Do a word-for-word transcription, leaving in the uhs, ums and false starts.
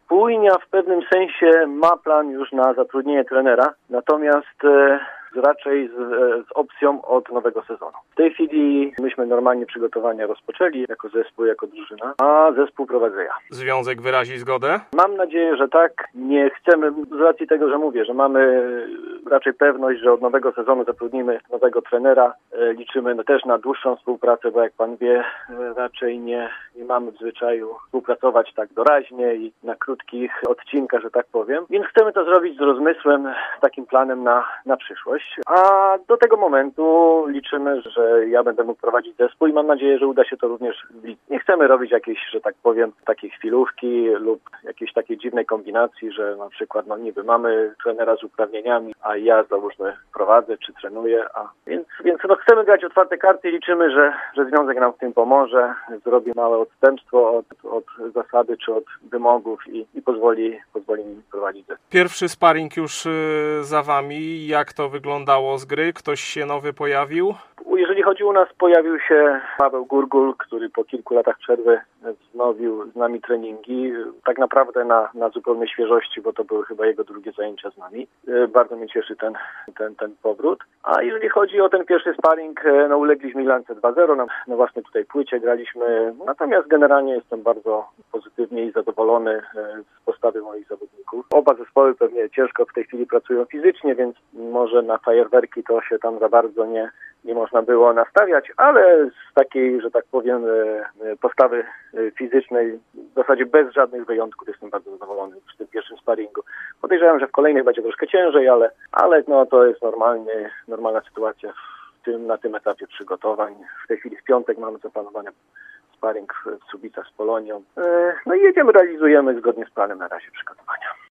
Spójnia w pewnym sensie ma plan już na zatrudnienie trenera, natomiast e, raczej z, z opcją od nowego sezonu. W tej chwili myśmy normalnie przygotowania rozpoczęli jako zespół, jako drużyna, a zespół prowadzę ja. Związek wyrazi zgodę? Mam nadzieję, że tak. Nie chcemy, z racji tego, że mówię, że mamy raczej pewność, że od nowego sezonu zatrudnimy nowego trenera. Liczymy no też na dłuższą współpracę, bo jak pan wie, raczej nie, nie mamy w zwyczaju współpracować tak doraźnie i na krótkich odcinkach, że tak powiem. Więc chcemy to zrobić z rozmysłem, z takim planem na, na przyszłość. A do tego momentu liczymy, że ja będę mógł prowadzić zespół i mam nadzieję, że uda się to również w lidze. Nie chcemy robić jakiejś, że tak powiem, takiej chwilówki lub jakiejś takiej dziwnej kombinacji, że na przykład, no niby mamy trenera z uprawnieniami, a ja załóżmy prowadzę czy trenuję, a więc, więc no chcemy grać otwarte karty i liczymy, że, że związek nam w tym pomoże, zrobi małe odstępstwo od, od zasady czy od wymogów i, i pozwoli, pozwoli mi prowadzić zespół. Pierwszy sparring już y, za wami. Jak to wyglądało z gry? Ktoś się nowy pojawił? Jeżeli chodzi o nas, pojawił się Paweł Gurgul, który po kilku latach przerwy wznowił z nami treningi. Tak naprawdę na, na zupełnej świeżości, bo to były chyba jego drugie zajęcia z nami. Bardzo mnie cieszy ten, ten, ten powrót. A jeżeli chodzi o ten pierwszy sparring, no ulegliśmy Ilance dwa zero, na, na własnej tutaj płycie graliśmy. Natomiast generalnie jestem bardzo pozytywnie i zadowolony z postawy moich zawodników. Oba zespoły pewnie ciężko w tej chwili pracują fizycznie, więc może na fajerwerki to się tam za bardzo nie nie można było nastawiać, ale z takiej, że tak powiem, postawy fizycznej w zasadzie bez żadnych wyjątków jestem bardzo zadowolony przy tym pierwszym sparingu. Podejrzewam, że w kolejnych będzie troszkę ciężej, ale, ale no, to jest normalnie, normalna sytuacja w tym, na tym etapie przygotowań. W tej chwili w piątek mamy zaplanowane sparing w Subicach z Polonią. No i jedziemy, realizujemy zgodnie z planem na razie przygotowania.